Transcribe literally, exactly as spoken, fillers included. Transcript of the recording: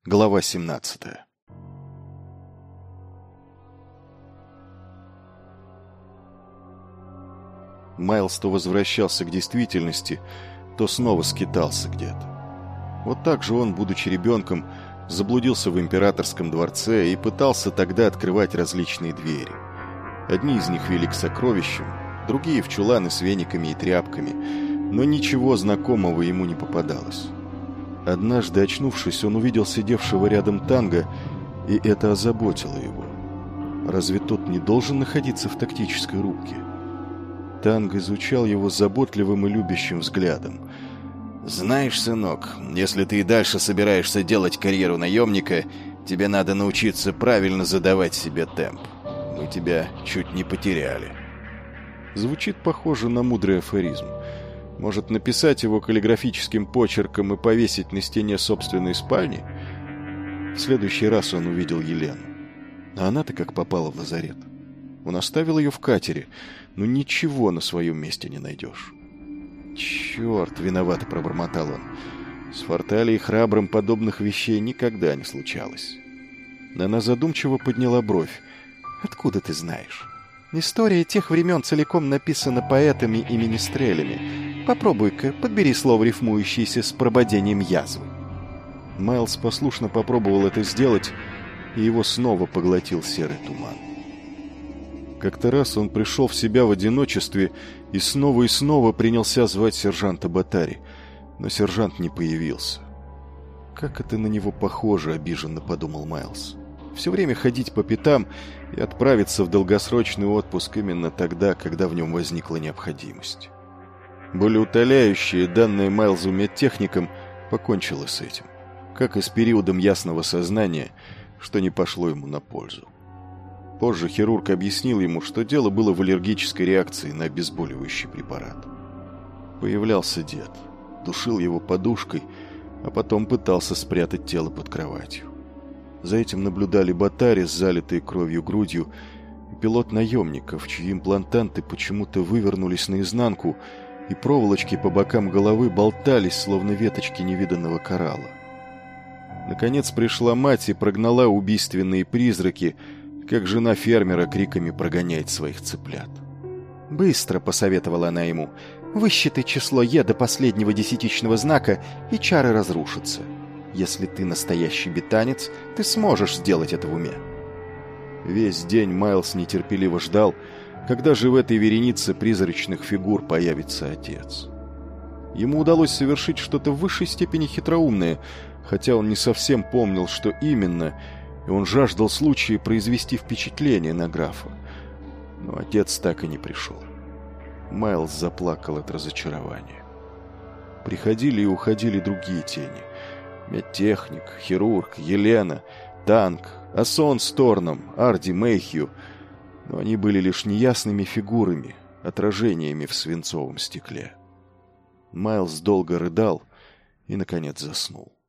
Глава семнадцатая. Майлз то возвращался к действительности, то снова скитался где-то. Вот так же он, будучи ребенком, заблудился в императорском дворце и пытался тогда открывать различные двери. Одни из них вели к сокровищам, другие в чуланы с вениками и тряпками, но ничего знакомого ему не попадалось. Однажды, очнувшись, он увидел сидевшего рядом Танга, и это озаботило его. Разве тот не должен находиться в тактической рубке? Танг изучал его заботливым и любящим взглядом. «Знаешь, сынок, если ты и дальше собираешься делать карьеру наемника, тебе надо научиться правильно задавать себе темп. Мы тебя чуть не потеряли». Звучит похоже на мудрый афоризм. Может, написать его каллиграфическим почерком и повесить на стене собственной спальни? В следующий раз он увидел Елену. А она-то как попала в лазарет. Он оставил ее в катере, но ничего на своем месте не найдешь. «Черт!» — виновато пробормотал он. С Форталией храбрым подобных вещей никогда не случалось. Она задумчиво подняла бровь. «Откуда ты знаешь? История тех времен целиком написана поэтами и министрелями. Попробуй-ка, подбери слово, рифмующееся с прободением язвы». Майлз послушно попробовал это сделать, и его снова поглотил серый туман. Как-то раз он пришел в себя в одиночестве и снова и снова принялся звать сержанта Батари, но сержант не появился. «Как это на него похоже», — обиженно подумал Майлз. «Все время ходить по пятам и отправиться в долгосрочный отпуск именно тогда, когда в нем возникла необходимость». Болеутоляющее, данное Майлзу медтехникам, покончило с этим, как и с периодом ясного сознания, что не пошло ему на пользу. Позже хирург объяснил ему, что дело было в аллергической реакции на обезболивающий препарат. Появлялся дед, душил его подушкой, а потом пытался спрятать тело под кроватью. За этим наблюдали Батари с залитой кровью грудью и пилот наемников, чьи имплантанты почему-то вывернулись наизнанку, и проволочки по бокам головы болтались, словно веточки невиданного коралла. Наконец пришла мать и прогнала убийственные призраки, как жена фермера криками прогоняет своих цыплят. «Быстро», — посоветовала она ему, — «высчитай число Е до последнего десятичного знака, и чары разрушатся. Если ты настоящий бетанец, ты сможешь сделать это в уме». Весь день Майлз нетерпеливо ждал, когда же в этой веренице призрачных фигур появится отец. Ему удалось совершить что-то в высшей степени хитроумное, хотя он не совсем помнил, что именно, и он жаждал случая произвести впечатление на графа. Но отец так и не пришел. Майлз заплакал от разочарования. Приходили и уходили другие тени. Медтехник, хирург, Елена, Танг, Асон с Торном, Арди Мэйхью. Но они были лишь неясными фигурами, отражениями в свинцовом стекле. Майлз долго рыдал и, наконец, заснул.